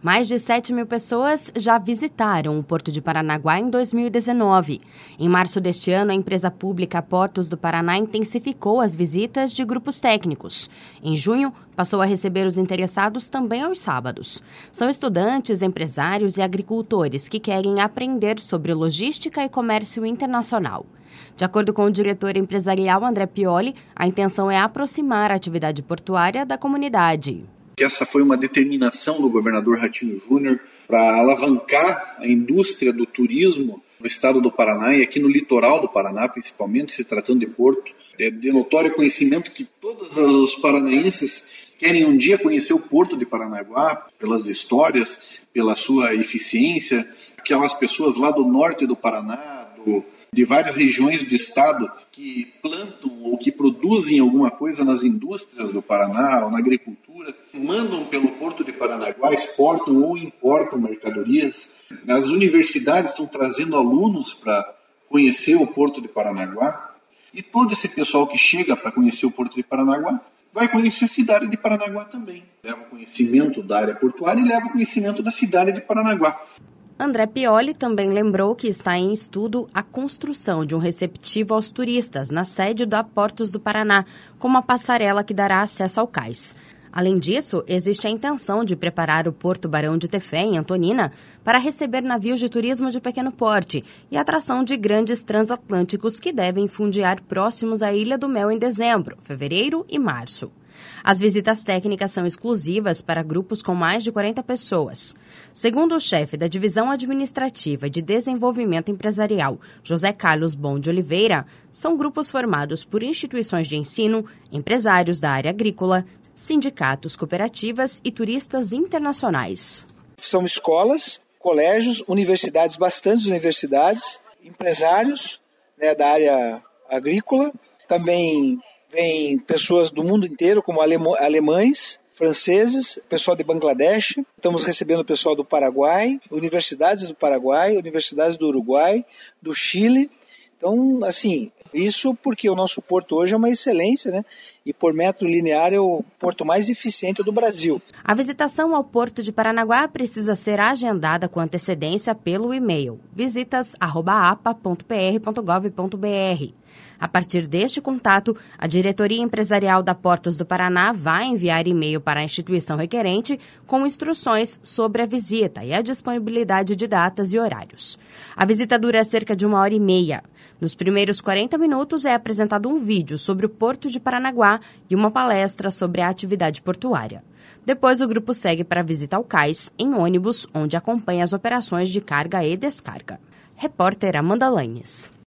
Mais de 7 mil pessoas já visitaram o Porto de Paranaguá em 2019. Em março deste ano, a empresa pública Portos do Paraná intensificou as visitas de grupos técnicos. Em junho, passou a receber os interessados também aos sábados. São estudantes, empresários e agricultores que querem aprender sobre logística e comércio internacional. De acordo com o diretor empresarial André Pioli, a intenção é aproximar a atividade portuária da comunidade. Essa foi uma determinação do governador Ratinho Júnior para alavancar a indústria do turismo no estado do Paraná e aqui no litoral do Paraná, principalmente se tratando de porto. É de notório conhecimento que todos os paranaenses querem um dia conhecer o Porto de Paranaguá, pelas histórias, pela sua eficiência. Aquelas pessoas lá do norte do Paraná, de várias regiões do estado que plantam ou que produzem alguma coisa nas indústrias do Paraná ou na agricultura, mandam pelo Porto de Paranaguá, exportam ou importam mercadorias. As universidades estão trazendo alunos para conhecer o Porto de Paranaguá e todo esse pessoal que chega para conhecer o Porto de Paranaguá vai conhecer a cidade de Paranaguá também. Leva conhecimento da área portuária e leva conhecimento da cidade de Paranaguá. André Pioli também lembrou que está em estudo a construção de um receptivo aos turistas na sede da Portos do Paraná, com uma passarela que dará acesso ao cais. Além disso, existe a intenção de preparar o Porto Barão de Tefé, em Antonina, para receber navios de turismo de pequeno porte e atração de grandes transatlânticos que devem fundear próximos à Ilha do Mel em dezembro, fevereiro e março. As visitas técnicas são exclusivas para grupos com mais de 40 pessoas. Segundo o chefe da Divisão Administrativa de Desenvolvimento Empresarial, José Carlos Bom de Oliveira, são grupos formados por instituições de ensino, empresários da área agrícola, sindicatos, cooperativas e turistas internacionais. São escolas, colégios, universidades, bastantes universidades, empresários, da área agrícola, também vem pessoas do mundo inteiro, como alemães, franceses, pessoal de Bangladesh. Estamos recebendo pessoal do Paraguai, universidades do Paraguai, universidades do Uruguai, do Chile. Então, assim, isso porque o nosso porto hoje é uma excelência, E por metro linear é o porto mais eficiente do Brasil. A visitação ao Porto de Paranaguá precisa ser agendada com antecedência pelo e-mail visitas@apa.pr.gov.br. A partir deste contato, a Diretoria Empresarial da Portos do Paraná vai enviar e-mail para a instituição requerente com instruções sobre a visita e a disponibilidade de datas e horários. A visita dura cerca de 1h30. Nos primeiros 40 minutos é apresentado um vídeo sobre o Porto de Paranaguá e uma palestra sobre a atividade portuária. Depois, o grupo segue para a visita ao cais, em ônibus, onde acompanha as operações de carga e descarga. Repórter Amanda Lanhes.